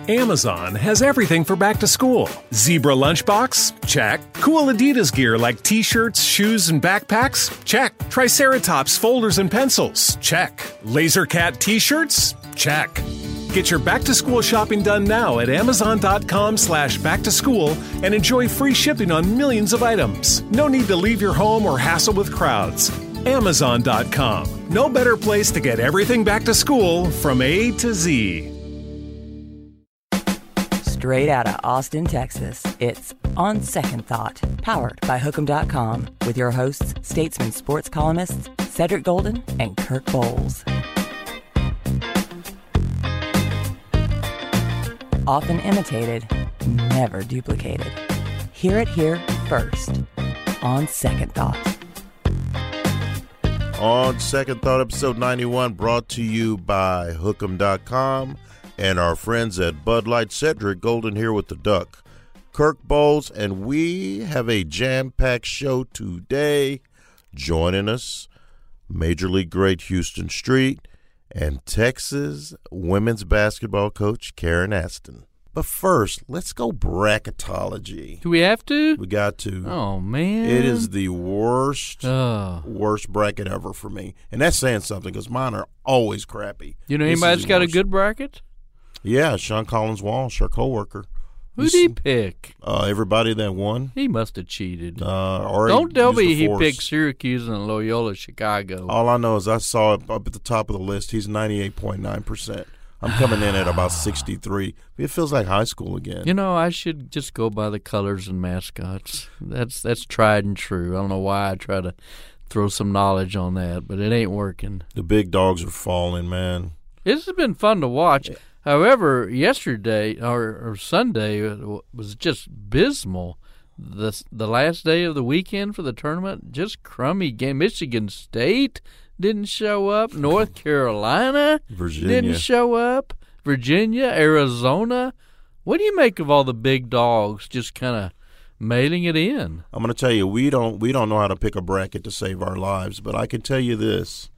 Amazon has everything for back to school. Zebra lunchbox? Check. Cool Adidas gear like t-shirts, shoes, and backpacks? Check. Triceratops folders and pencils? Check. Laser Cat t-shirts? Check. Get your back-to-school shopping done now at Amazon.com/back-to-school and enjoy free shipping on millions of items. No need to leave your home or hassle with crowds. Amazon.com. No better place to get everything back to school from A to Z. Straight out of Austin, Texas, it's On Second Thought, powered by Hook'em.com, with your hosts, Statesman sports columnists Cedric Golden and Kirk Bowles. Often imitated, never duplicated. Hear it here first. On Second Thought. On Second Thought, episode 91, brought to you by Hook'em.com and our friends at Bud Light. Cedric Golden here with the Duck, Kirk Bowles, and we have a jam-packed show today. Joining us, Major League great Houston Street and Texas women's basketball coach Karen Aston. But first, let's go bracketology. Do we have to? We got to. Oh, man. It is the worst bracket ever for me. And that's saying something because mine are always crappy. You know anybody that's got a good bracket? Yeah, Sean Collins Walsh, our coworker. Who'd he pick? Everybody that won. He must have cheated. Don't tell me he picked Syracuse and Loyola Chicago. All I know is I saw it up at the top of the list. He's 98.9%. I'm coming in at about 63. It feels like high school again. You know, I should just go by the colors and mascots. That's tried and true. I don't know why I try to throw some knowledge on that, but it ain't working. The big dogs are falling, man. This has been fun to watch. However, yesterday or Sunday was just abysmal. The last day of the weekend for the tournament, just crummy game. Michigan State didn't show up. North Carolina didn't show up. Virginia, Arizona. What do you make of all the big dogs just kind of mailing it in? I'm going to tell you, we don't know how to pick a bracket to save our lives, but I can tell you this.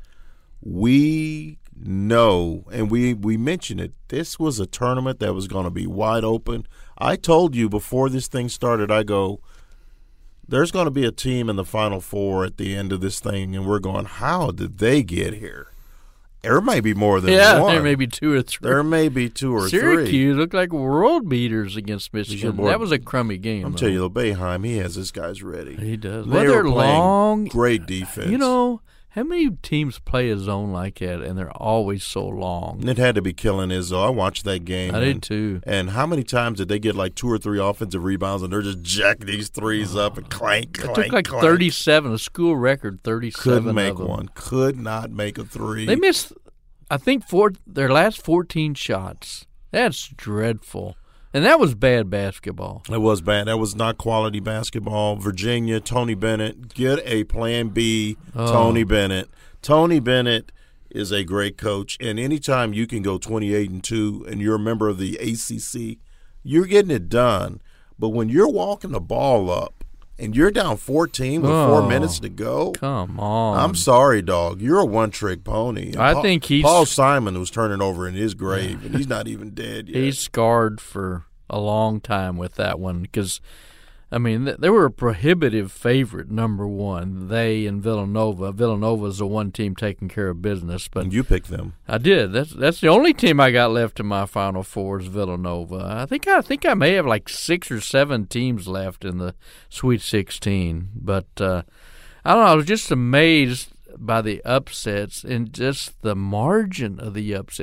We know, and we mentioned it, this was a tournament that was going to be wide open. I told you before this thing started, I go, there's going to be a team in the Final Four at the end of this thing, and we're going, how did they get here? There may be more than one. Yeah, there may be two or three. There may be two or three. Syracuse looked like world beaters against Michigan. That was a crummy game. I'm telling you, Boeheim, he has his guys ready. He does. They're long. Great defense. You know, how many teams play a zone like that, and they're always so long? It had to be killing Izzo. I watched that game. I did too. And how many times did they get like 2 or 3 offensive rebounds, and they're just jacking these threes up and clank. It took like 37, a school record, 37 Couldn't make of them. one. Could not make a three. They missed, I think, their last 14 shots. That's dreadful. And that was bad basketball. It was bad. That was not quality basketball. Virginia, Tony Bennett, get a plan B, Tony Bennett. Tony Bennett is a great coach, and anytime you can go 28-2 and you're a member of the ACC, you're getting it done. But when you're walking the ball up and you're down 14 with 4 minutes to go, come on. I'm sorry, dog. You're a one-trick pony. I think Paul Simon was turning over in his grave, and he's not even dead yet. He's scarred for a long time with that one because, I mean, they were a prohibitive favorite, number one. They and Villanova. Villanova's the one team taking care of business. But and you picked them. I did. That's the only team I got left in my Final Four is Villanova. I think I may have like 6 or 7 teams left in the Sweet 16. But I don't know. I was just amazed by the upsets and just the margin of the upset.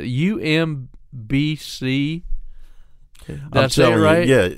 UMBC. Did I say it right? Yeah,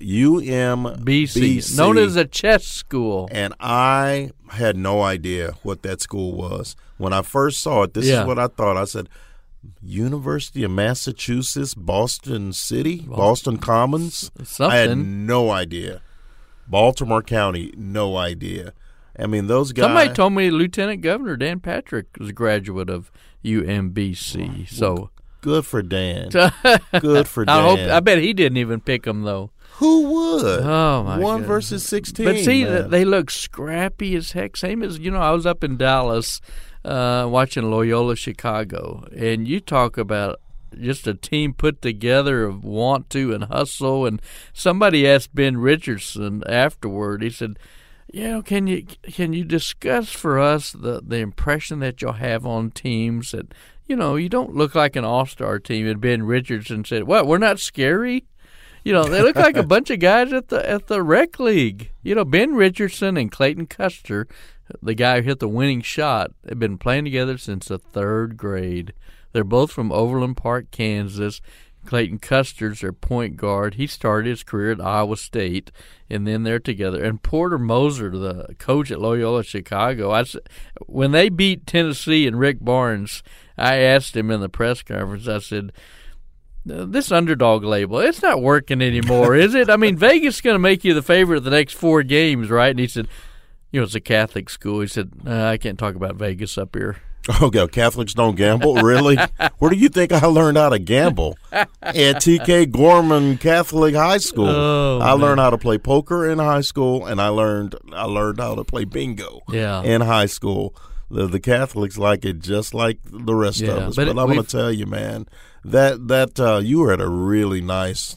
UMBC. Known as a chess school. And I had no idea what that school was. When I first saw it, this is what I thought. I said, University of Massachusetts, Boston City, Boston Commons? Something. I had no idea. Baltimore County, no idea. I mean, those guys. Somebody told me Lieutenant Governor Dan Patrick was a graduate of UMBC. So good for Dan. Good for Dan. I bet he didn't even pick them, though. Who would? Oh, my 1 goodness. versus 16. But see, man. they look scrappy as heck. Same as, I was up in Dallas watching Loyola Chicago, and you talk about just a team put together of want to and hustle. And somebody asked Ben Richardson afterward. He said, can you discuss for us the impression that you'll have on teams that, you don't look like an all-star team? And Ben Richardson said, "What? We're not scary? They look like a bunch of guys at the rec league." Ben Richardson and Clayton Custer, the guy who hit the winning shot, have been playing together since the 3rd grade. They're both from Overland Park, Kansas. Clayton Custer's their point guard. He started his career at Iowa State, and then they're together. And Porter Moser, the coach at Loyola Chicago, when they beat Tennessee and Rick Barnes, I asked him in the press conference, I said, "This underdog label, it's not working anymore, is it? I mean, Vegas is going to make you the favorite the next 4 games, right?" And he said, it's a Catholic school. He said, "I can't talk about Vegas up here." Okay, Catholics don't gamble? Really? Where do you think I learned how to gamble? At T.K. Gorman Catholic High School. I learned how to play poker in high school, and I learned how to play bingo in high school. The Catholics like it just like the rest of us. But I'm going to tell you, man, that you were at a really nice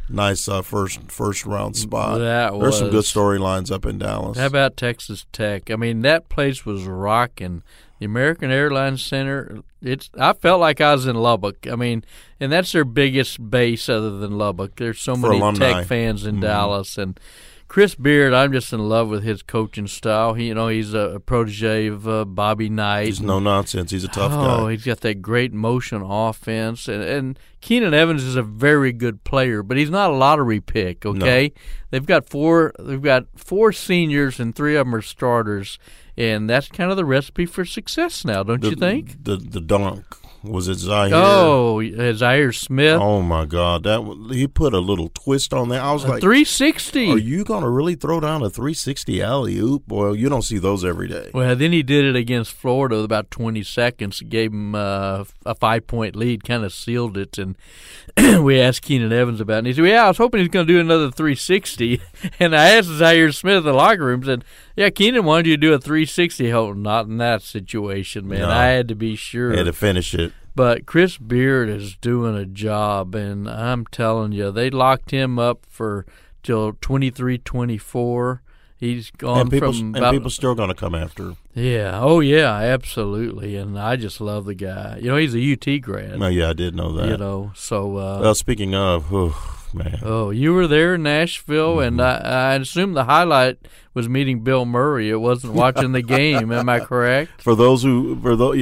first round spot. There's some good storylines up in Dallas. How about Texas Tech? I mean, that place was rocking. The American Airlines Center, I felt like I was in Lubbock. I mean, and that's their biggest base other than Lubbock. There's so many Tech fans in Dallas. And Chris Beard, I'm just in love with his coaching style. He's a protege of Bobby Knight. He's no nonsense. He's a tough guy. Oh, he's got that great motion offense. And Keenan Evans is a very good player, but he's not a lottery pick, okay? No. They've got four seniors, and 3 of them are starters. And that's kind of the recipe for success now, don't you think? The dunk. Was it Zaire? Oh, Zaire Smith. Oh, my God. He put a little twist on there. I was like, 360. Are you going to really throw down a 360 alley-oop? Boy, you don't see those every day. Well, then he did it against Florida with about 20 seconds. Gave him a 5-point lead, kind of sealed it. And we asked Keenan Evans about it. And he said, I was hoping he was going to do another 360. And I asked Zaire Smith in the locker room, said, Keenan wanted you to do a 360. Oh, not in that situation, man. No. I had to be sure. Had to finish it. But Chris Beard is doing a job, and I'm telling you, they locked him up till 23-24. He's gone people still going to come after. Yeah. Oh, yeah, absolutely. And I just love the guy. He's a UT grad. Oh, yeah, I did know that. So. Speaking of, man. Oh, you were there in Nashville, and I assume the highlight was meeting Bill Murray. It wasn't watching the game. Am I correct? For those who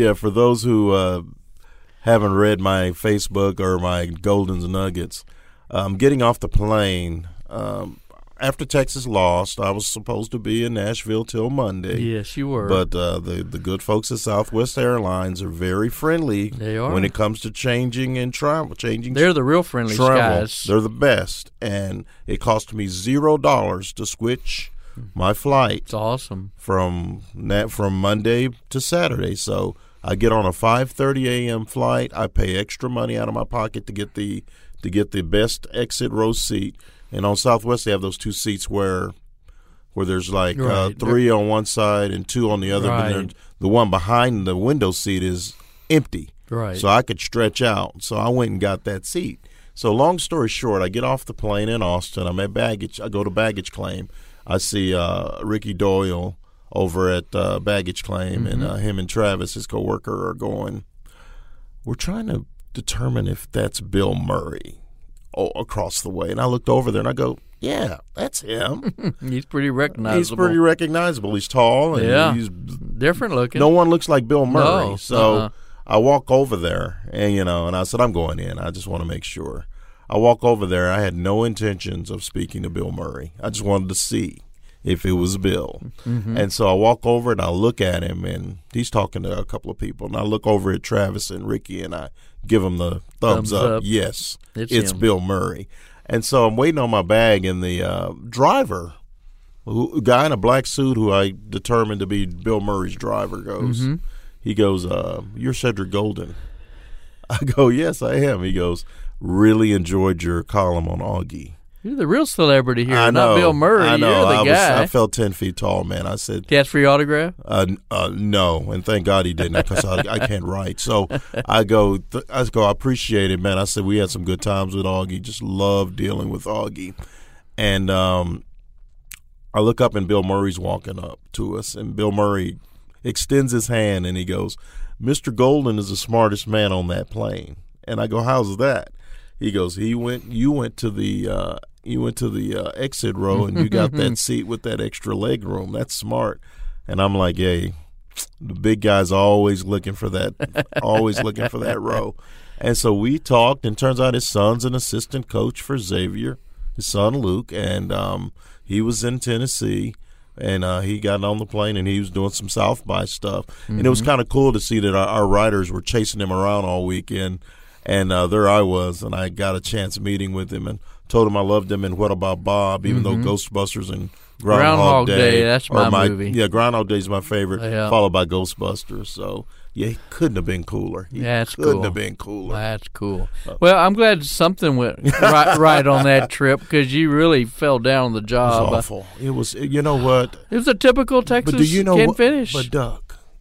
haven't read my Facebook or my Golden's Nuggets, getting off the plane after Texas lost, I was supposed to be in Nashville till Monday. Yes, you were. But the good folks at Southwest Airlines are very friendly. They are. When it comes to changing and travel. They're the real friendly guys. They're the best. And it cost me $0 to switch my flight. It's awesome. From Monday to Saturday. So I get on a 5:30 a.m. flight. I pay extra money out of my pocket to get the best exit row seat. And on Southwest, they have those 2 seats where there's like 3 on one side and 2 on the other. Right. But the one behind the window seat is empty. Right. So I could stretch out. So I went and got that seat. So long story short, I get off the plane in Austin. I'm at baggage. I go to baggage claim. I see Ricky Doyle over at baggage claim, and him and Travis, his coworker, are going, we're trying to determine if that's Bill Murray across the way. And I looked over there and I go, yeah, that's him. He's pretty recognizable. He's tall and he's different looking. No one looks like Bill Murray. No. So I walk over there and I said, I'm going in. I just want to make sure. I walk over there. I had no intentions of speaking to Bill Murray. I just wanted to see if it was Bill. And so I walk over and I look at him, and he's talking to a couple of people. And I look over at Travis and Ricky, and I give them the thumbs up. Yes, it's Bill Murray. And so I'm waiting on my bag, and the driver, a guy in a black suit who I determined to be Bill Murray's driver, goes, he goes, you're Cedric Golden. I go, yes, I am. He goes, really enjoyed your column on Augie. You're the real celebrity here, I know, not Bill Murray. I know. You're the guy. I felt 10 feet tall, man. I said, he asked for your autograph? No, and thank God he didn't, because I can't write. So I go, I appreciate it, man. I said we had some good times with Augie. Just love dealing with Augie. And I look up, and Bill Murray's walking up to us, and Bill Murray extends his hand, and he goes, "Mr. Golden is the smartest man on that plane." And I go, "How's that?" He goes, You went to the exit row, and you got that seat with that extra leg room. That's smart." And I'm like, "Hey, the big guy's always looking for that row." And so we talked, and turns out his son's an assistant coach for Xavier, his son Luke, and he was in Tennessee, and he got on the plane, and he was doing some South by stuff. Mm-hmm. And it was kind of cool to see that our writers were chasing him around all weekend. And there I was, and I got a chance meeting with him and told him I loved him and What About Bob, even though Ghostbusters and Groundhog Day, that's my movie. Yeah, Groundhog Day is my favorite, followed by Ghostbusters. So, yeah, he couldn't have been cooler. That's couldn't cool. have been cooler. That's cool. Well, I'm glad something went right on that trip, because you really fell down on the job. It was awful. It was, you know what? It was a typical Texas finish. But, Duck,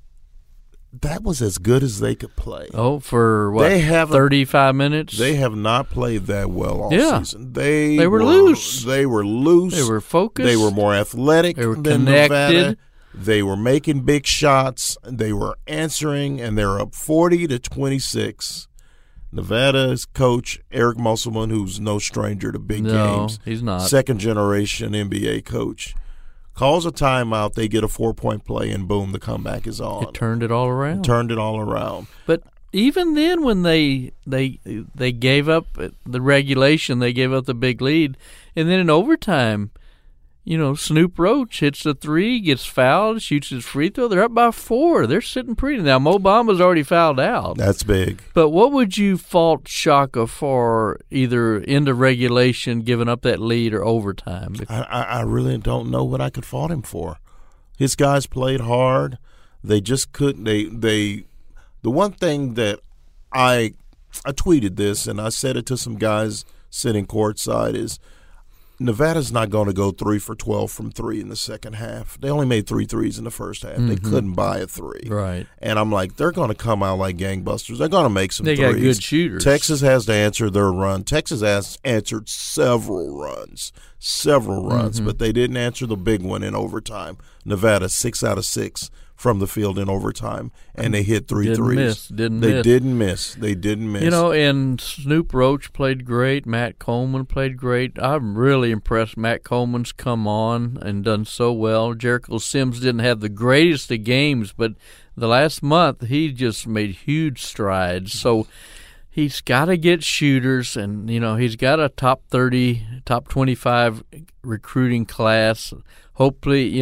that was as good as they could play. Oh, for what? 35 minutes? They have not played that well all season. They were loose. They were loose. They were focused. They were more athletic They were than connected. Nevada. They were making big shots. They were answering, and they're up 40-26. Nevada's coach, Eric Musselman, who's no stranger to big games. He's not. Second-generation NBA coach. Calls a timeout, they get a 4-point play, and boom, the comeback is on. It turned it all around. But even then, when they gave up the regulation, they gave up the big lead, and then in overtime, Snoop Roach hits the three, gets fouled, shoots his free throw. They're up by 4. They're sitting pretty. Now, Mo Bamba's already fouled out. That's big. But what would you fault Shaka for, either into regulation, giving up that lead, or overtime? I really don't know what I could fault him for. His guys played hard. They just couldn't. The one thing that I tweeted this, and I said it to some guys sitting courtside, is Nevada's not going to go 3 for 12 from 3 in the second half. They only made 3 threes in the first half. They couldn't buy a 3. Right. And I'm like, they're going to come out like gangbusters. They're going to make some threes. They got good shooters. Texas has to answer their run. Texas has answered several runs, but they didn't answer the big one in overtime. Nevada, 6 out of 6 from the field in overtime, and they hit 3 threes. They didn't miss. And Snoop Roach played great. Matt Coleman played great. I'm really impressed. Matt Coleman's come on and done so well. Jericho Sims didn't have the greatest of games, but the last month he just made huge strides. So he's got to get shooters, and he's got a top 30, top 25 recruiting class. Hopefully,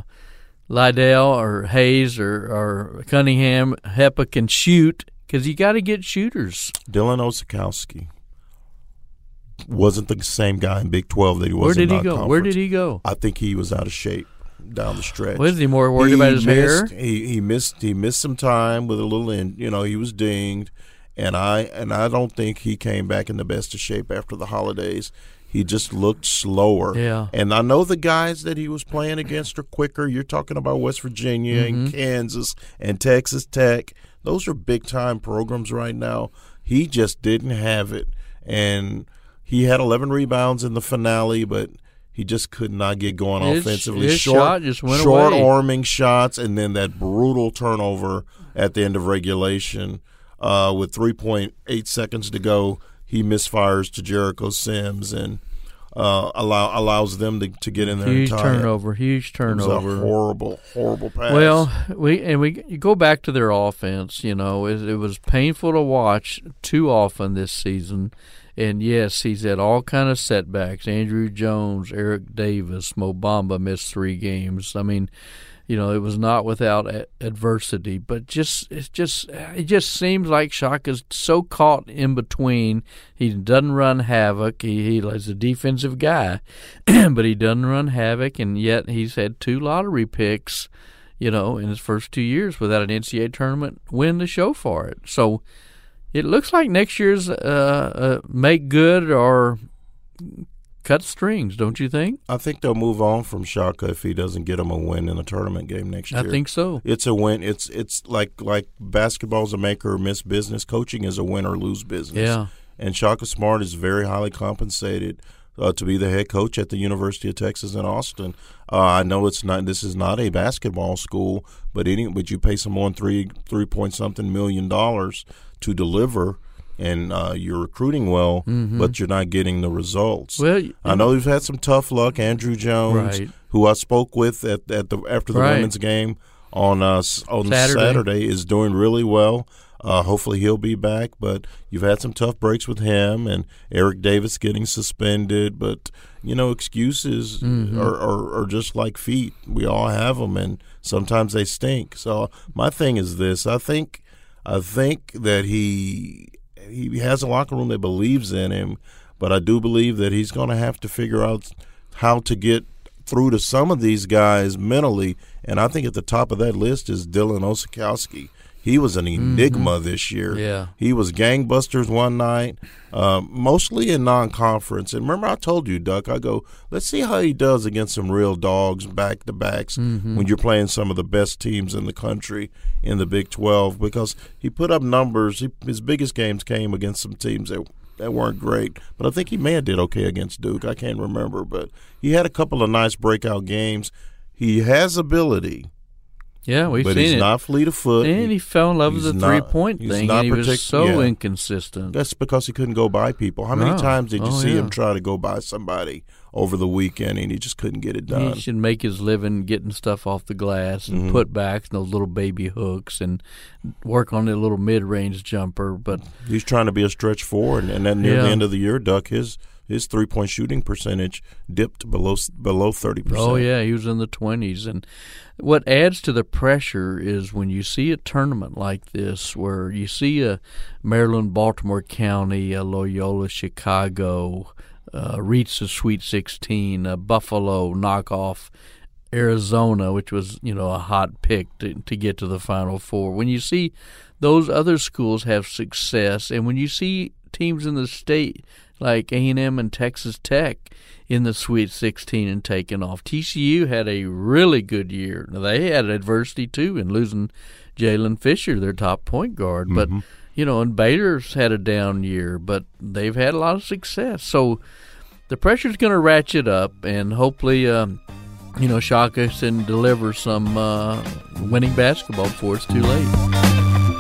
Lydell or Hayes or Cunningham, Hepa can shoot, because you got to get shooters. Dylan Osikowski wasn't the same guy in Big 12 that he was in non-conference. Where did he go? I think he was out of shape down the stretch. Was he more worried about his hair? He missed some time with a little he was dinged, and I don't think he came back in the best of shape after the holidays. He just looked slower. Yeah. And I know the guys that he was playing against are quicker. You're talking about West Virginia and Kansas and Texas Tech. Those are big-time programs right now. He just didn't have it. And he had 11 rebounds in the finale, but he just could not get going offensively. His shot just went away. Short-arming shots, and then that brutal turnover at the end of regulation with 3.8 seconds to go. He misfires to Jericho Sims and allows them to get in there and tie it. Huge turnover. It was a horrible pass. Well, we go back to their offense. It was painful to watch too often this season. And, yes, he's had all kind of setbacks. Andrew Jones, Eric Davis, Mo Bamba missed 3 games. I mean, it was not without adversity, but it just seems like Shaka's so caught in between. He doesn't run havoc. He's a defensive guy, but he doesn't run havoc, and yet he's had 2 lottery picks, in his first 2 years without an NCAA tournament win to show for it. So it looks like next year's make good or cut strings, don't you think? I think they'll move on from Shaka if he doesn't get them a win in a tournament game next year. I think so. It's a win. It's like basketball's a make or miss business. Coaching is a win or lose business. Yeah. And Shaka Smart is very highly compensated to be the head coach at the University of Texas in Austin. I know this is not a basketball school, but you pay someone $3.something million to deliver, and you're recruiting well, but you're not getting the results. Well, I know you've had some tough luck. Andrew Jones, who I spoke with after the women's game on Saturday, is doing really well. Hopefully he'll be back, but you've had some tough breaks with him and Eric Davis getting suspended. But, excuses are just like feet. We all have them, and sometimes they stink. So my thing is this. I think that he has a locker room that believes in him, but I do believe that he's going to have to figure out how to get through to some of these guys mentally, and I think at the top of that list is Dylan Osikowski. He was an enigma this year. Yeah. He was gangbusters one night, mostly in non-conference. And remember I told you, Duck, I go, let's see how he does against some real dogs back-to-backs when you're playing some of the best teams in the country in the Big 12, because he put up numbers. His biggest games came against some teams that weren't great. But I think he may have did okay against Duke. I can't remember. But he had a couple of nice breakout games. He has ability. Yeah, we've seen it. But he's not fleet of foot. And he fell in love with the three-point thing, and he was so inconsistent. That's because he couldn't go by people. How many times did you see him try to go by somebody over the weekend, and he just couldn't get it done? He should make his living getting stuff off the glass and put backs and those little baby hooks and work on the little mid-range jumper. But he's trying to be a stretch forward, and then near the end of the year, Duck, his 3-point shooting percentage dipped below 30%. Oh, yeah, he was in the 20s. And what adds to the pressure is when you see a tournament like this where you see a Maryland, Baltimore County, a Loyola Chicago reach the Sweet 16, a Buffalo knock off Arizona, which was, a hot pick to get to the Final Four. When you see those other schools have success, and when you see teams in the state like A&M and Texas Tech in the Sweet 16 and taking off. TCU had a really good year. Now, they had adversity, too, in losing Jalen Fisher, their top point guard. But, and Baylor's had a down year, but they've had a lot of success. So the pressure's going to ratchet up, and hopefully, Shaka can deliver some winning basketball before it's too late.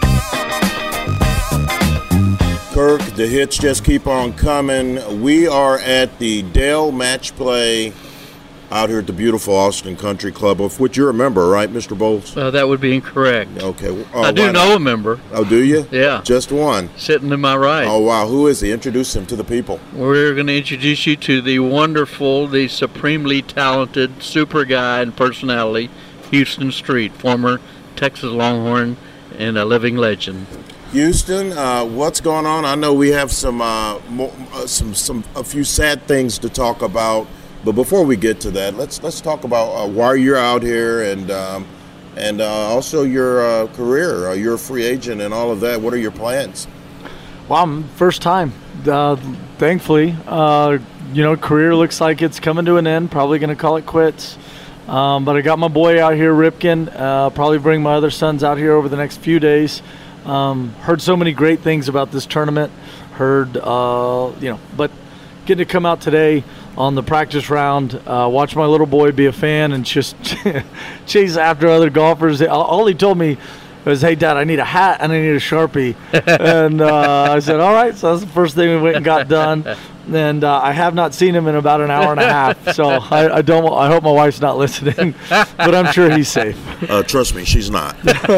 Kirk, the hits just keep on coming. We are at the Dale Match Play out here at the beautiful Austin Country Club, of which you're a member, right, Mr. Bowles? That would be incorrect. Okay. I do know a member. Oh, do you? Yeah. Just one? Sitting to my right. Oh, wow. Who is he? Introduce him to the people. We're going to introduce you to the wonderful, the supremely talented super guy and personality, Houston Street, former Texas Longhorn and a living legend. Houston, what's going on? I know we have a few sad things to talk about, but before we get to that, let's talk about why you're out here and also your career. You're a free agent and all of that. What are your plans? Well, I'm first time. Thankfully, career looks like it's coming to an end. Probably going to call it quits. But I got my boy out here, Ripken. Probably bring my other sons out here over the next few days. Heard so many great things about this tournament. But getting to come out today on the practice round, watch my little boy be a fan and just chase after other golfers. All he told me was, "Hey, Dad, I need a hat and I need a Sharpie." And I said, "All right." So that's the first thing we went and got done. And I have not seen him in about an hour and a half. So I hope my wife's not listening, but I'm sure he's safe. Trust me, she's not.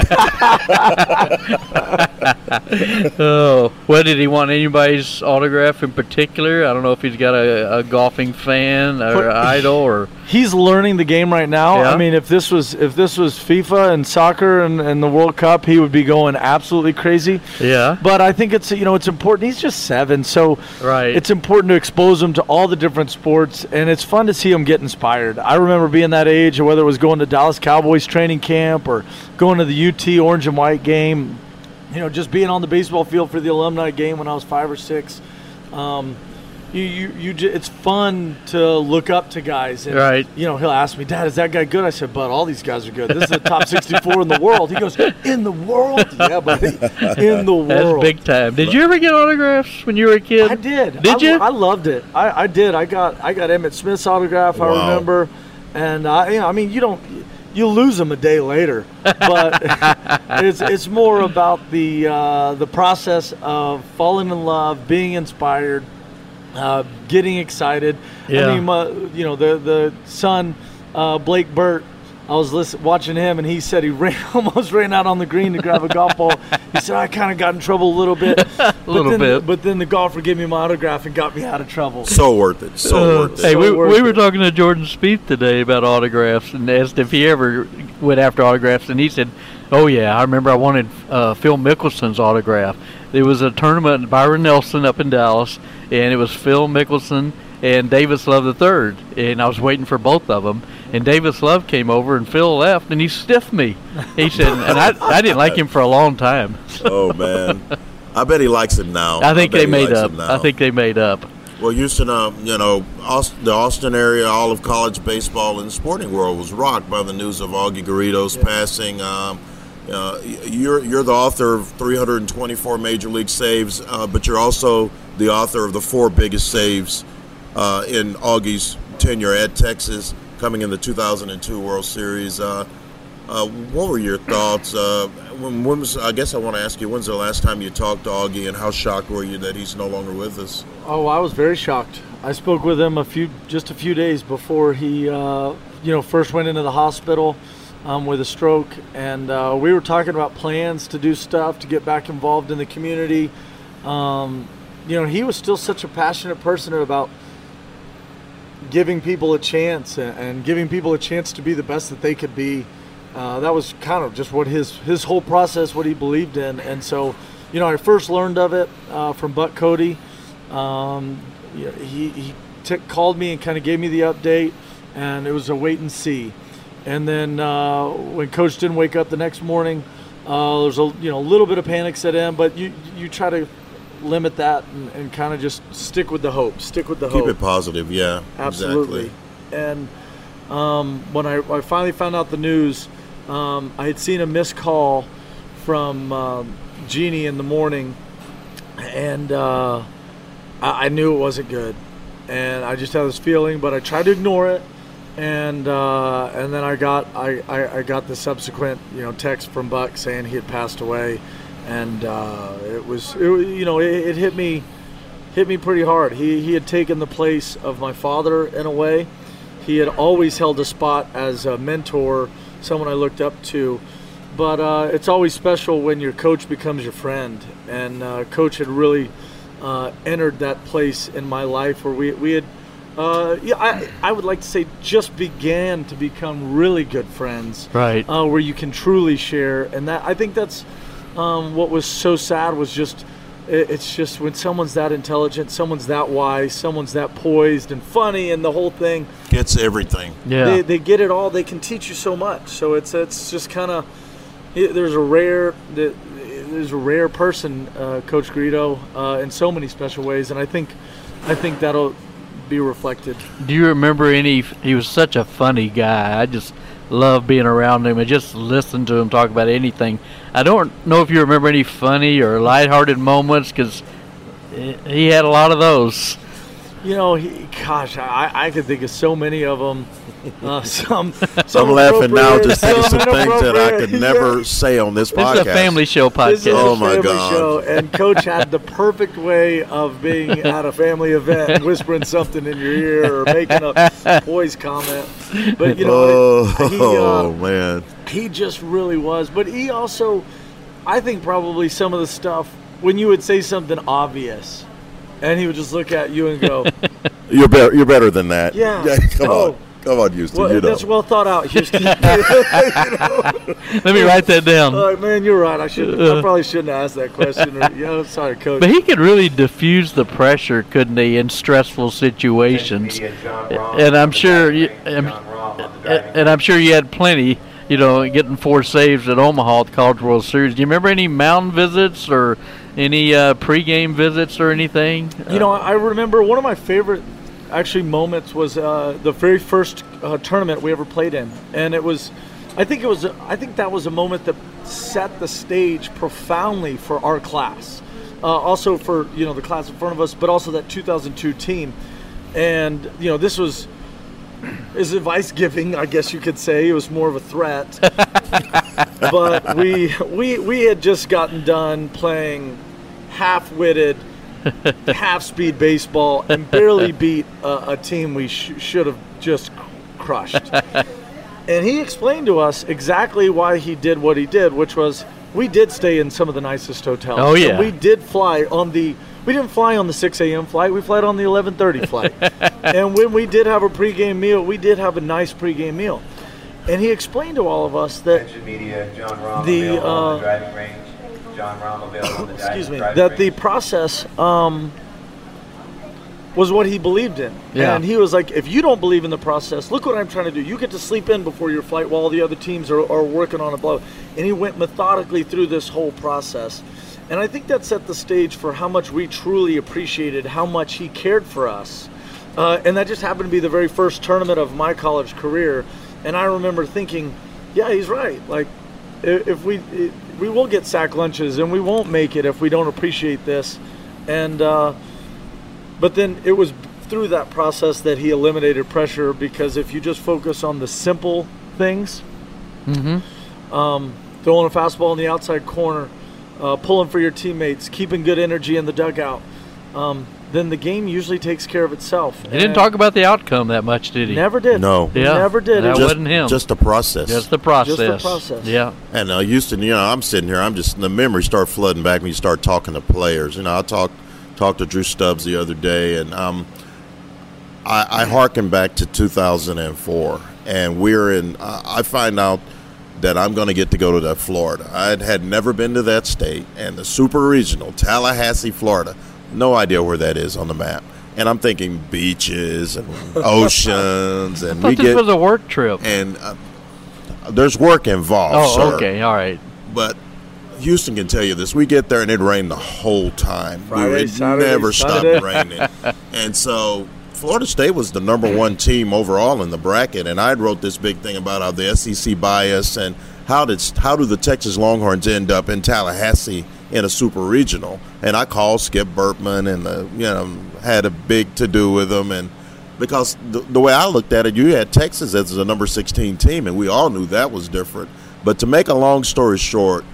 Oh, what did he want? Anybody's autograph in particular? I don't know if he's got a golfing fan or idol or. He's learning the game right now. Yeah. I mean, if this was FIFA and soccer and the World Cup, he would be going absolutely crazy. Yeah. But I think it's important. He's just 7, so it's important to expose him to all the different sports, and it's fun to see him get inspired. I remember being that age, or whether it was going to Dallas Cowboys training camp or going to the UT Orange and White game, just being on the baseball field for the alumni game when I was 5 or 6. it's fun to look up to guys. And, right. He'll ask me, Dad, is that guy good? I said, Bud, all these guys are good. This is the top 64 in the world. He goes, in the world? Yeah, buddy, in the world. That's big time. Did you ever get autographs when you were a kid? I did. Did you? I loved it. I did. I got Emmitt Smith's autograph. Wow. I remember, and you lose them a day later, but it's more about the process of falling in love, being inspired, getting excited. Yeah. I mean, the son, Blake Burt, I was watching him, and he said he almost ran out on the green to grab a golf ball. He said, I kind of got in trouble a little bit. But then the golfer gave me my autograph and got me out of trouble. So worth it. So worth it. Hey, we were talking to Jordan Spieth today about autographs and asked if he ever went after autographs, and he said, oh, yeah, I remember I wanted Phil Mickelson's autograph. There was a tournament, Byron Nelson up in Dallas, and it was Phil Mickelson and Davis Love III, and I was waiting for both of them. And Davis Love came over, and Phil left, and he stiffed me. He said, and I didn't like him for a long time. Oh, man. I bet he likes him now. I think they made up. Well, Houston, the Austin area, all of college baseball and the sporting world was rocked by the news of Augie Garrido's passing. You're the author of 324 Major League saves, but you're also the author of the 4 biggest saves in Augie's tenure at Texas, coming in the 2002 World Series. What were your thoughts? I guess I want to ask you, when's the last time you talked to Augie, and how shocked were you that he's no longer with us? Oh, I was very shocked. I spoke with him just a few days before he, first went into the hospital with a stroke, and we were talking about plans to do stuff to get back involved in the community. He was still such a passionate person about giving people a chance and giving people a chance to be the best that they could be. That was kind of just what his whole process, what he believed in. And so, I first learned of it from Buck Cody. He called me and kind of gave me the update, and it was a wait and see. And then when Coach didn't wake up the next morning, there was a little bit of panic set in, but you try to limit that and kind of just stick with the hope. Keep it positive, yeah. Absolutely. Exactly. And when I finally found out the news, I had seen a missed call from Jeannie in the morning, and I knew it wasn't good. And I just had this feeling, but I tried to ignore it. And then I got the subsequent text from Buck saying he had passed away. And it hit me pretty hard. He had taken the place of my father in a way. He had always held a spot as a mentor, someone I looked up to. But it's always special when your coach becomes your friend. And Coach had really entered that place in my life where we had, I would like to say, just began to become really good friends. Right. Where you can truly share. And I think that's what was so sad was it's just when someone's that intelligent, someone's that wise, someone's that poised and funny, and the whole thing gets everything. Yeah, they get it all. They can teach you so much. So it's just kind of there's a rare person, Coach Garrido, in so many special ways, and I think that'll be reflected. Do you remember any? He was such a funny guy. I just love being around him and just listen to him talk about anything. I don't know if you remember any funny or lighthearted moments, because he had a lot of those. I could think of so many of them. Some I'm laughing now just thinking some things that I could never say on this podcast. This is a family show podcast. Oh my God! Show, and Coach had the perfect way of being at a family event and whispering something in your ear or making a poised comment. But man, he just really was. But he also, I think, probably some of the stuff when you would say something obvious, and he would just look at you and go, "You're better than that." Yeah. Come on, Houston. Well, that's well thought out, Houston. Let me write that down. Man, you're right. I probably shouldn't have asked that question. Sorry, Coach. But he could really diffuse the pressure, couldn't he, in stressful situations? And I'm sure, you had plenty. Getting 4 saves at Omaha at the College World Series. Do you remember any mound visits or Any pregame visits or anything? I remember one of my favorite actually moments was the very first tournament we ever played in, and I think that was a moment that set the stage profoundly for our class, also for the class in front of us, but also that 2002 team. And this was is advice giving, I guess you could say. It was more of a threat. But we had just gotten done playing half-witted, half-speed baseball and barely beat a team we should have just crushed. And he explained to us exactly why he did what he did, which was we did stay in some of the nicest hotels. Oh, yeah. And we did fly on we didn't fly on the 6 a.m. flight. We flight on the 11:30 flight. And when we did have a pregame meal, we did have a nice pregame meal. And he explained to all of us that Media, John Rahm available on the driving range. John Rahm available on the driving range. That the process was what he believed in. Yeah. And he was like, if you don't believe in the process, look what I'm trying to do. You get to sleep in before your flight while the other teams are working on a blow. And he went methodically through this whole process. And I think that set the stage for how much we truly appreciated how much he cared for us. And that just happened to be the very first tournament of my college career. And I remember thinking, yeah, he's right. Like, if we will get sack lunches and we won't make it if we don't appreciate this. And but then it was through that process that he eliminated pressure, because if you just focus on the simple things, throwing a fastball in the outside corner, pulling for your teammates, keeping good energy in the dugout, then the game usually takes care of itself. He didn't talk about the outcome that much, did he? Never did. No. He never did. That wasn't him. Just the process. Just the process. Just the process. Yeah. And Houston, I'm sitting here, the memories start flooding back when you start talking to players. I talked to Drew Stubbs the other day, and I hearken back to 2004, and I find out that I'm going to get to go to Florida. I had never been to that state, and the super regional, Tallahassee, Florida, no idea where that is on the map. And I'm thinking beaches and oceans, and this was a work trip. And there's work involved. Oh, sir. okay, all right. But Houston can tell you this: we get there and it rained the whole time. Friday, It Saturday, never Sunday. stopped raining. And so Florida State was the number one team overall in the bracket, and I wrote this big thing about how the SEC bias and how do the Texas Longhorns end up in Tallahassee in a super regional. And I called Skip Bertman and had a big to do with them, and because the way I looked at it, you had Texas as the number 16 team, and we all knew that was different. But to make a long story short,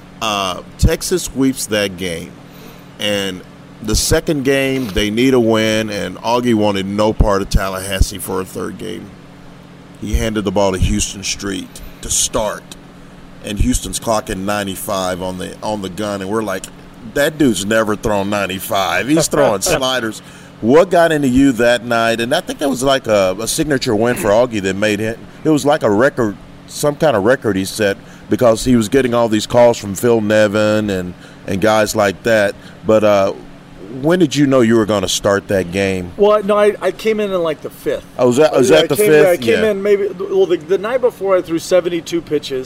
Texas sweeps that game, and the second game they need a win, and Augie wanted no part of Tallahassee for a third game. He handed the ball to Houston Street to start, and Houston's clocking 95 on the gun, and we're like, that dude's never thrown 95. He's throwing sliders. What got into you that night? And I think that was like a signature win for Augie that made it. It was like a record, some kind of record he set, because he was getting all these calls from Phil Nevin and guys like that. But when did you know you were going to start that game? Well, no, I came in like the fifth. Oh, was that the fifth? I came in maybe the night before. I threw 72 pitches,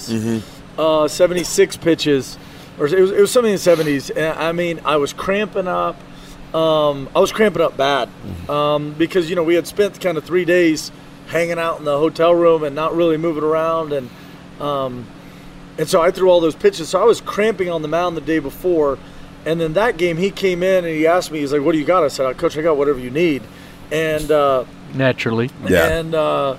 76 pitches, or it was something in the 70s. And I mean, I was cramping up. I was cramping up bad because we had spent kind of 3 days hanging out in the hotel room and not really moving around, and so I threw all those pitches. So I was cramping on the mound the day before. And then that game, he came in and he asked me, he's like, what do you got? I said, Coach, I got whatever you need. And naturally. Yeah. And,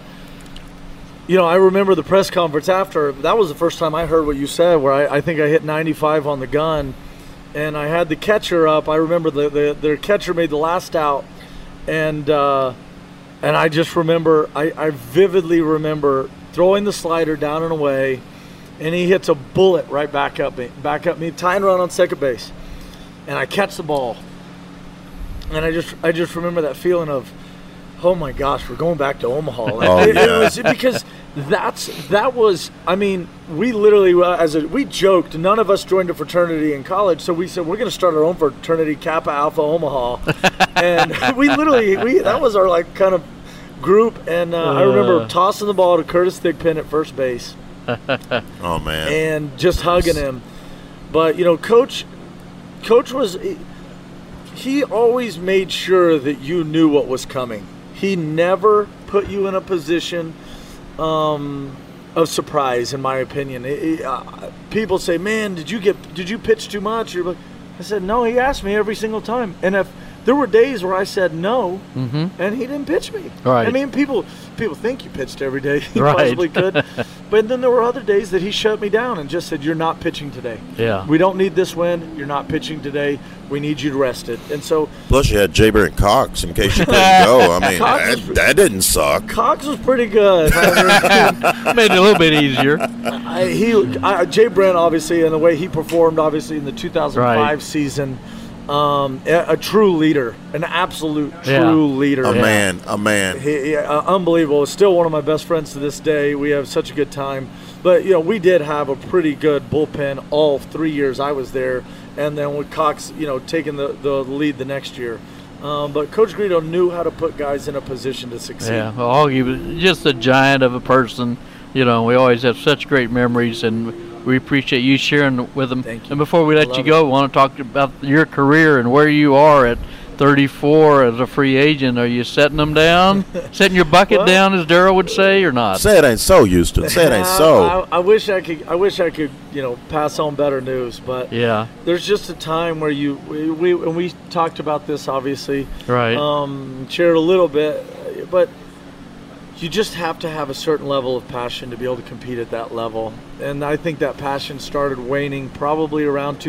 I remember the press conference after. That was the first time I heard what you said, where I think I hit 95 on the gun. And I had the catcher up. I remember their catcher made the last out. And I just remember, I vividly remember throwing the slider down and away. And he hits a bullet right back up me, tying run on second base. And I catch the ball, and I just remember that feeling of, oh my gosh, we're going back to Omaha. It was because that was. I mean, we literally we joked. None of us joined a fraternity in college, so we said we're going to start our own fraternity, Kappa Alpha Omaha, and we that was our like kind of group. And I remember tossing the ball to Curtis Thigpen at first base. Oh man! And just hugging him, but Coach Coach was he always made sure that you knew what was coming. He never put you in a position of surprise, in my opinion. People say, "Man, did you pitch too much?" I said, "No." He asked me every single time, and if there were days where I said no, and he didn't pitch me. Right. I mean, people think you pitched every day. You Right. possibly could. But then there were other days that he shut me down and just said, "You're not pitching today. Yeah. We don't need this win. You're not pitching today. We need you to rest it." And so Plus, you had Jay Brent Cox in case you couldn't go. I mean, Cox that didn't suck. Cox was pretty good. Made it a little bit easier. Jay Brent, obviously, and the way he performed, obviously, in the 2005 Right. season, a true leader, an absolute true leader. A man. He unbelievable. Still one of my best friends to this day. We have such a good time. But, we did have a pretty good bullpen all 3 years I was there. And then with Cox, taking the lead the next year. But Coach Greedo knew how to put guys in a position to succeed. Yeah, well, Augie was just a giant of a person. We always have such great memories, and we appreciate you sharing with them. Thank you. And before we let you Love go, I want to talk about your career and where you are at 34 as a free agent. Are you setting them down? Setting your bucket down, as Darryl would say, or not? Say it ain't so, Houston. Say it ain't so. I wish I could, pass on better news, but Yeah, there's just a time where we talked about this, obviously, right. shared a little bit, but you just have to have a certain level of passion to be able to compete at that level. And I think that passion started waning probably around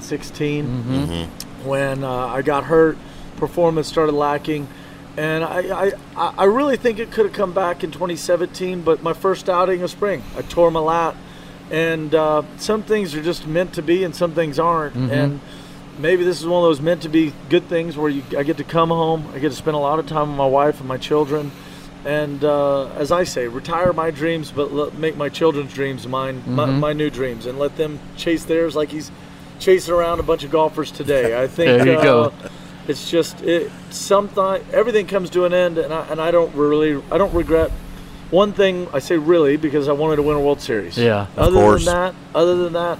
2016 when I got hurt, performance started lacking. And I really think it could have come back in 2017, but my first outing of spring, I tore my lat. And some things are just meant to be and some things aren't. And maybe this is one of those meant to be good things where I get to come home, I get to spend a lot of time with my wife and my children. And as I say, retire my dreams, but make my children's dreams mine, my new dreams, and let them chase theirs like he's chasing around a bunch of golfers today. I think There you go. it's just everything comes to an end, and I don't regret one thing. I say really because I wanted to win a World Series. Yeah, of course. Other than that,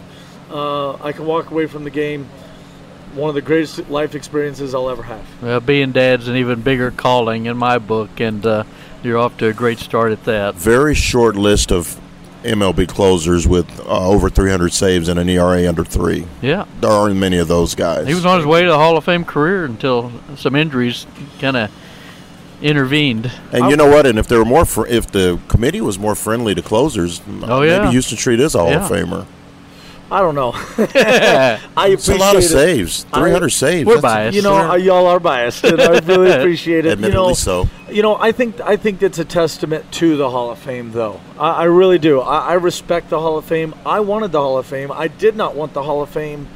I can walk away from the game one of the greatest life experiences I'll ever have. Well, being dad's an even bigger calling in my book, and you're off to a great start at that. Very short list of MLB closers with over 300 saves and an ERA under 3. Yeah. There aren't many of those guys. He was on his way to the Hall of Fame career until some injuries kind of intervened. And you know what? And if there were if the committee was more friendly to closers, maybe Houston Street is a Hall of Famer. I don't know. Yeah. I It's a lot of saves. 300 saves. We're That's- biased. Y'all are biased, and I really appreciate it. Admittedly so. I think that's a testament to the Hall of Fame, though. I really do. I respect the Hall of Fame. I wanted the Hall of Fame. I did not want the Hall of Fame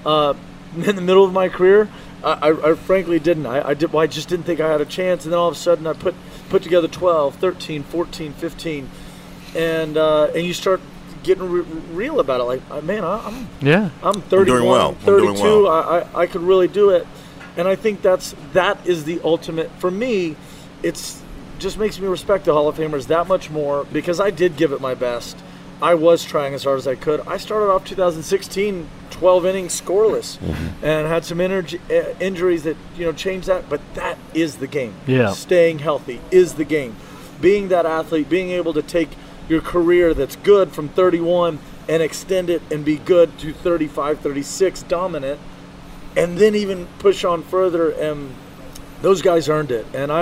in the middle of my career. I frankly didn't. I just didn't think I had a chance, and then all of a sudden I put together 12, 13, 14, 15, and you start getting real about it. Like, man, I'm 31, doing well. 32. I could really do it, and I think that is the ultimate for me. It's just makes me respect the Hall of Famers that much more because I did give it my best. I was trying as hard as I could. I started off 2016 12 innings scoreless and had some injuries that changed that, but that is the game. Yeah. Staying healthy is the game. Being that athlete, being able to take your career that's good from 31 and extend it and be good to 35, 36 dominant, and then even push on further, and those guys earned it. And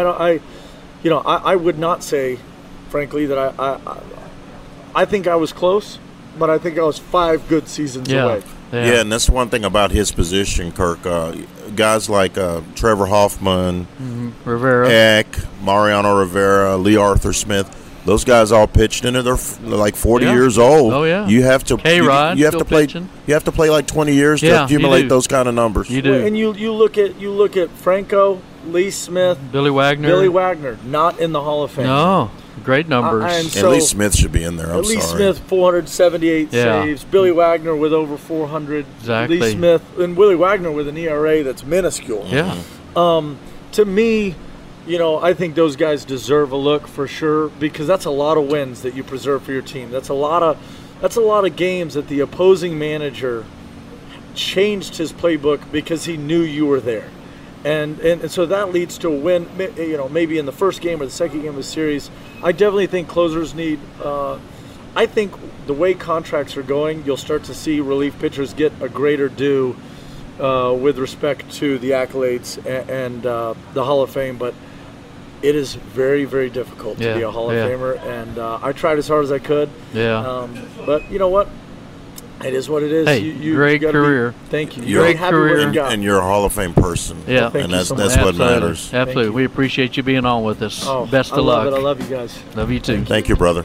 I would not say, frankly, that I think I was close, but I think I was 5 good seasons away. Yeah, and that's one thing about his position, Kirk. Guys like Trevor Hoffman, Rivera, Eck, Mariano Rivera, Lee Arthur Smith. Those guys all pitched into their like 40 years old. Oh yeah, you have to K-Rod you have to play. Pitching. You have to play like 20 years to accumulate those kind of numbers. You do. Well, and you look at Franco, Lee Smith, Billy Wagner, not in the Hall of Fame. No, great numbers. And Lee Smith should be in there. I'm Lee sorry. Smith, 478 saves. Billy Wagner with over 400. Exactly. Lee Smith and Willie Wagner with an ERA that's minuscule. Yeah. To me, I think those guys deserve a look for sure because that's a lot of wins that you preserve for your team. That's a lot of games that the opposing manager changed his playbook because he knew you were there. And so that leads to a win, maybe in the first game or the second game of the series. I definitely think closers need I think the way contracts are going, you'll start to see relief pitchers get a greater due with respect to the accolades and the Hall of Fame. But it is very, very difficult to be a Hall of Famer. And I tried as hard as I could. Yeah. But you know what? It is what it is. Hey, great career. Thank you. You're great career. And you're a Hall of Fame person. Yeah. And that's what Absolutely. matters. Absolutely. We appreciate you being on with us. Best of luck. I love you guys. Love you too. Thank you, brother.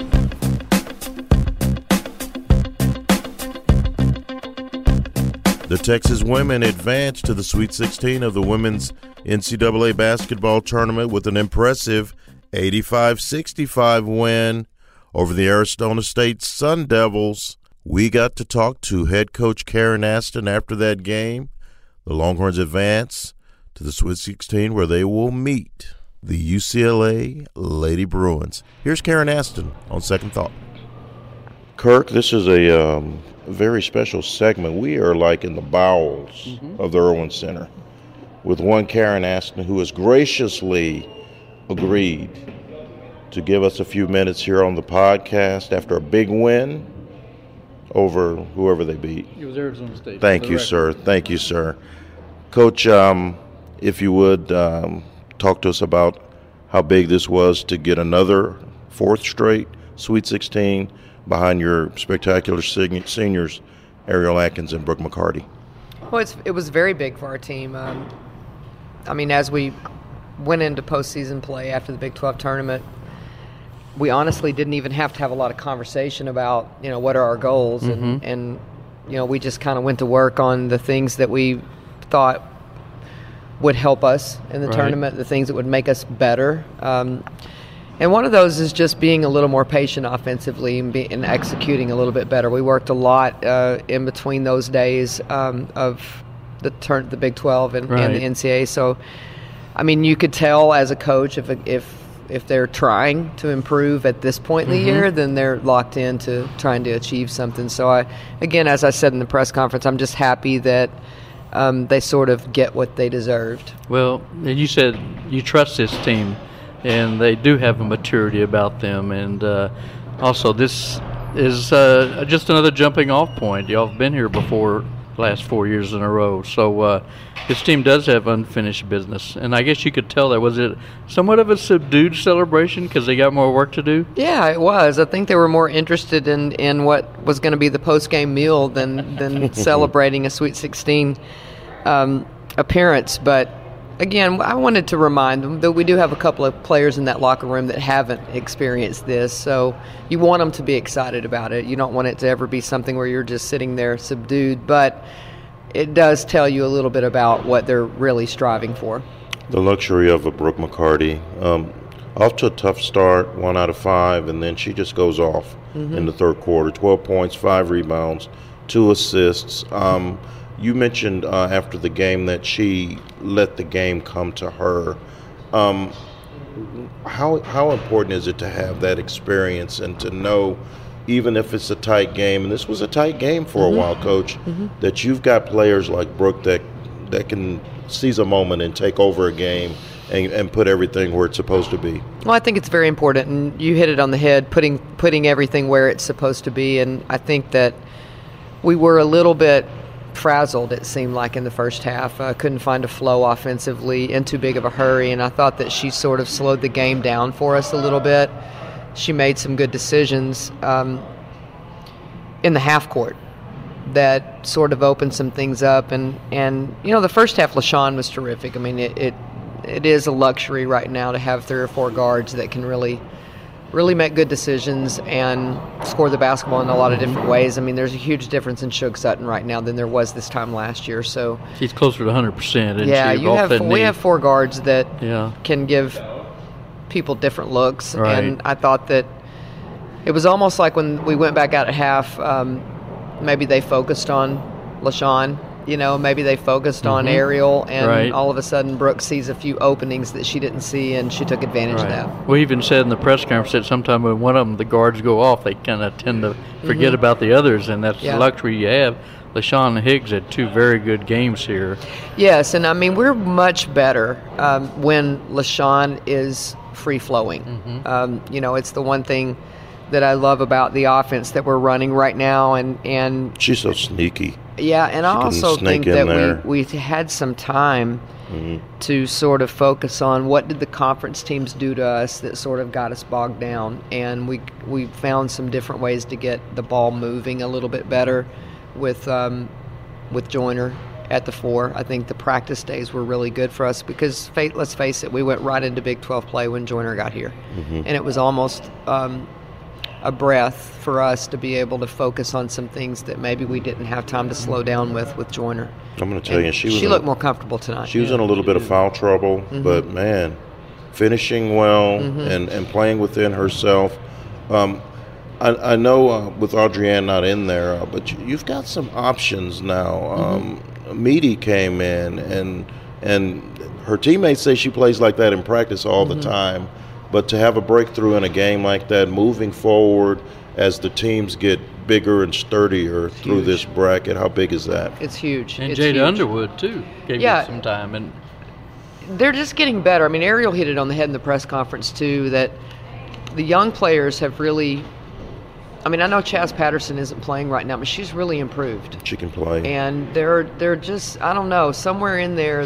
The Texas women advanced to the Sweet 16 of the Women's NCAA basketball tournament with an impressive 85-65 win over the Arizona State Sun Devils. We got to talk to head coach Karen Aston after that game. The Longhorns advance to the Sweet 16 where they will meet the UCLA Lady Bruins. Here's Karen Aston on Second Thought. Kirk, this is a very special segment. We are like in the bowels of the Irwin Center with one Karen Aston who has graciously agreed to give us a few minutes here on the podcast after a big win over whoever they beat. It was Arizona State. Thank you, sir. Thank you, sir. Coach, if you would talk to us about how big this was to get another fourth straight Sweet 16 behind your spectacular seniors, Ariel Atkins and Brooke McCarty. Well, it was very big for our team. As we went into postseason play after the Big 12 tournament, we honestly didn't even have to have a lot of conversation about, what are our goals. And we just kind of went to work on the things that we thought would help us in the tournament, the things that would make us better. And one of those is just being a little more patient offensively and executing a little bit better. We worked a lot in between those days of the Big 12 and the NCAA. So, you could tell as a coach if they're trying to improve at this point in the year, then they're locked into trying to achieve something. So, as I said in the press conference, I'm just happy that they sort of get what they deserved. Well, and you said you trust this team, and they do have a maturity about them. And also, this is just another jumping off point. Y'all have been here before the last 4 years in a row. So this team does have unfinished business. And I guess you could tell that. Was it somewhat of a subdued celebration because they got more work to do? Yeah, it was. I think they were more interested in what was going to be the post-game meal than celebrating a Sweet 16 appearance. But again, I wanted to remind them that we do have a couple of players in that locker room that haven't experienced this, so you want them to be excited about it. You don't want it to ever be something where you're just sitting there subdued, but it does tell you a little bit about what they're really striving for. The luxury of a Brooke McCarty, off to a tough start, 1 out of 5, and then she just goes off in the third quarter, 12 points, 5 rebounds, 2 assists. You mentioned after the game that she let the game come to her. How important is it to have that experience and to know, even if it's a tight game, and this was a tight game for a while, Coach, that you've got players like Brooke that can seize a moment and take over a game and put everything where it's supposed to be? Well, I think it's very important, and you hit it on the head, putting everything where it's supposed to be. And I think that we were a little bit frazzled, it seemed like, in the first half. Couldn't find a flow offensively, in too big of a hurry, and I thought that she sort of slowed the game down for us a little bit. She made some good decisions in the half court that sort of opened some things up, and the first half LaShawn was terrific. It is a luxury right now to have 3 or 4 guards that can really make good decisions and score the basketball in a lot of different ways. There's a huge difference in Shug Sutton right now than there was this time last year. So she's closer to 100%. We have 4 guards that can give people different looks. Right. And I thought that it was almost like when we went back out at half, maybe they focused on LaShawn. Maybe they focused on Ariel, and all of a sudden Brooke sees a few openings that she didn't see, and she took advantage of that. We even said in the press conference that sometimes when one of them, the guards go off, they kind of tend to forget about the others, and that's the luxury you have. LaShawn Higgs had 2 very good games here. Yes, and I mean, we're much better when LaShawn is free-flowing. Mm-hmm. You know, it's the one thing that I love about the offense that we're running right now. And she's so sneaky. Yeah, and I also think that we had some time Mm-hmm. to sort of focus on what did the conference teams do to us that sort of got us bogged down. And we found some different ways to get the ball moving a little bit better with Joyner at the 4. I think the practice days were really good for us because, let's face it, we went right into Big 12 play when Joyner got here. Mm-hmm. And it was almost a breath for us to be able to focus on some things that maybe we didn't have time to slow down with Joyner. I'm going to tell you, she looked more comfortable tonight. She was in a little bit of foul trouble, but, man, finishing well and playing within herself. I know with Adrienne not in there, but you've got some options now. Meady came in, and her teammates say she plays like that in practice all the time. But to have a breakthrough in a game like that, moving forward as the teams get bigger and sturdier through this bracket, how big is that? It's huge. And it's Jada huge. Underwood, too, gave you some time. And they're just getting better. I mean, Ariel hit it on the head in the press conference, too, that the young players have really – I mean, I know Chaz Patterson isn't playing right now, but she's really improved. She can play. And they're just – I don't know. Somewhere in there,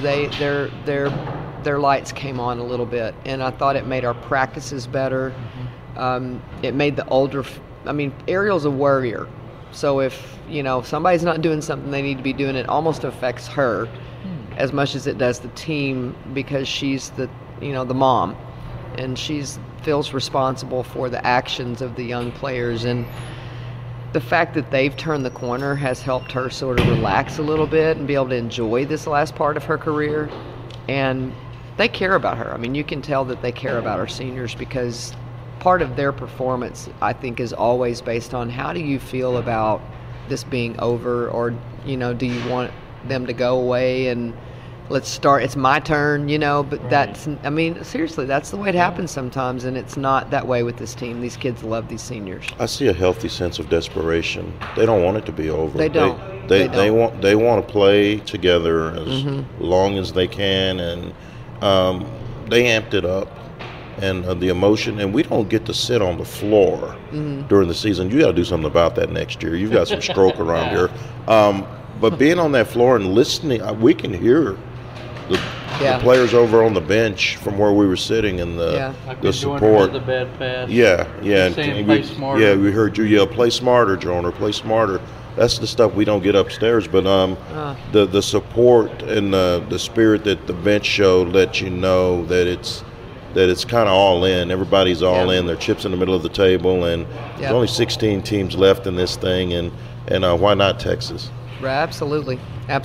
their lights came on a little bit, and I thought it made our practices better. It made the older I mean, Ariel's a worrier, so if somebody's not doing something they need to be doing, it almost affects her as much as it does the team, because she's the the mom, and feels responsible for the actions of the young players. And the fact that they've turned the corner has helped her sort of relax a little bit and be able to enjoy this last part of her career. And they care about her. I mean, you can tell that they care about our seniors, because part of their performance, I think, is always based on how do you feel about this being over, or, do you want them to go away and let's start, it's my turn, but that's, I mean, seriously, that's the way it happens sometimes, and it's not that way with this team. These kids love these seniors. I see a healthy sense of desperation. They don't want it to be over. They don't. They want to play together as long as they can, and they amped it up. And the emotion, and we don't get to sit on the floor during the season. You got to do something about that next year. You've got some stroke around here. But being on that floor and listening, we can hear the players over on the bench from where we were sitting, and the support. The bad pass. Yeah. Saying, play smarter. Yeah, we heard you yell, "Play smarter, Joyner, play smarter." That's the stuff we don't get upstairs. But the support and the spirit that the bench showed let you know that it's kind of all in. Everybody's all in. Their chips in the middle of the table, and there's only 16 teams left in this thing, and why not Texas? Right, absolutely.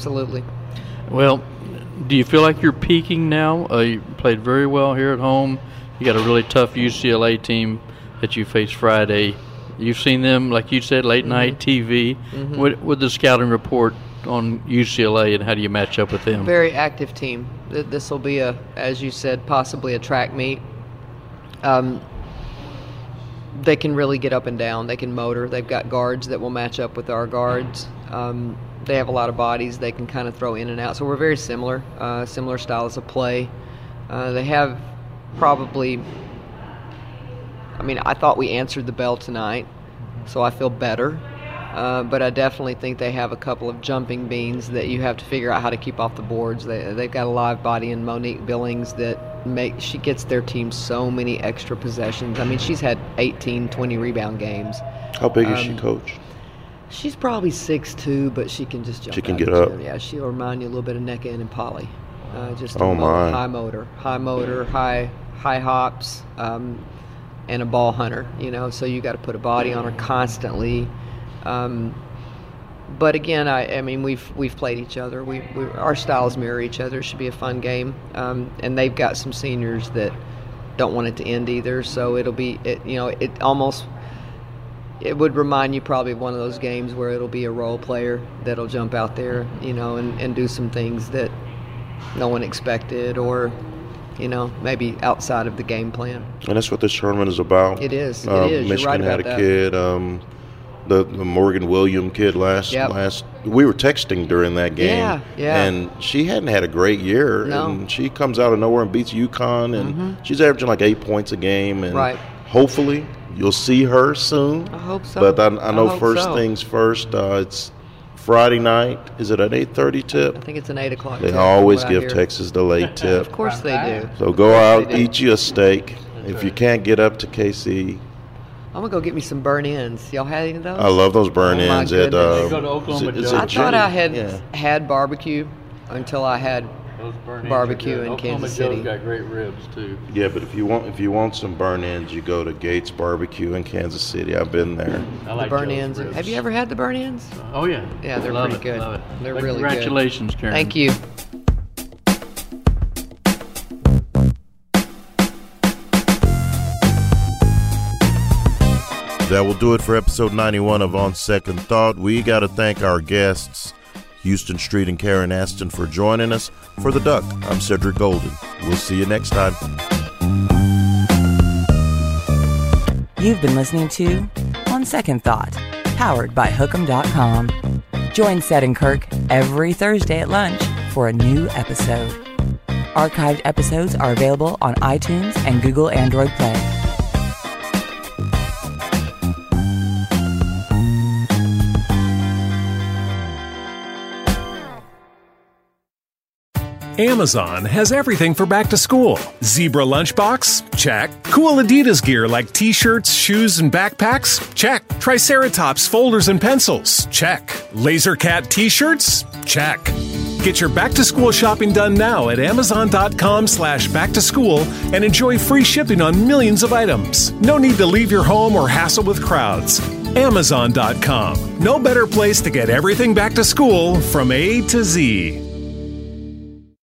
Well, do you feel like you're peaking now? You played very well here at home. You got a really tough UCLA team that you face Friday. You've seen them, like you said, late night TV. What the scouting report on UCLA, and how do you match up with them? Very active team. This will be as you said, possibly a track meet. They can really get up and down. They can motor. They've got guards that will match up with our guards. They have a lot of bodies. They can kind of throw in and out. So we're very similar styles of play. They have probably, I thought we answered the bell tonight, so I feel better. But I definitely think they have a couple of jumping beans that you have to figure out how to keep off the boards. They've got a live body in Monique Billings that she gets their team so many extra possessions. I mean, she's had 18, 20 rebound games. How big is she, Coach? She's probably 6'2", but she can just jump. She can get up. Yeah, she'll remind you a little bit of Nneka and Polly. Just high motor, high hops, and a ball hunter. So you got to put a body on her constantly. But again, I mean, we've played each other. Our styles mirror each other. It should be a fun game. And they've got some seniors that don't want it to end either. So it would remind you probably of one of those games where it'll be a role player that'll jump out there, and do some things that no one expected, or maybe outside of the game plan. And that's what this tournament is about. It is. Michigan You're right about had a that. kid. the Morgan William kid last. We were texting during that game. Yeah. And she hadn't had a great year. No. And she comes out of nowhere and beats UConn, and she's averaging like 8 points a game. And hopefully you'll see her soon. I hope so. But I know first things first. It's Friday night. Is it an 8:30 tip? I think it's an 8 o'clock They tip. always give Texas the late tip. Of course they do. So go out, eat you a steak. If you can't get up to KC, I'm going to go get me some burn-ins. Y'all had any of those? I love those burn-ins at Go to Oklahoma Joe's. I thought I had barbecue until I had barbecue in Kansas City. Oklahoma Joe's got great ribs too. Yeah, but if you want some burn-ins, you go to Gates Barbecue in Kansas City. I've been there. I like The burn-ins. Joe's ribs. Have you ever had the burn-ins? Oh yeah. Yeah, they're Love pretty it, good. Love it. They're really good. Congratulations, Karen. Thank you. That will do it for episode 91 of On Second Thought. We got to thank our guests, Houston Street and Karen Aston, for joining us. For The Duck, I'm Cedric Golden. We'll see you next time. You've been listening to On Second Thought, powered by Hookem.com. Join Sed and Kirk every Thursday at lunch for a new episode. Archived episodes are available on iTunes and Google Android Play. Amazon has everything for back to school. Zebra lunchbox? Check. Cool Adidas gear like t-shirts, shoes, and backpacks? Check. Triceratops folders and pencils? Check. Laser Cat t-shirts? Check. Get your back to school shopping done now at Amazon.com/back to school and enjoy free shipping on millions of items. No need to leave your home or hassle with crowds. Amazon.com. No better place to get everything back to school from A to Z.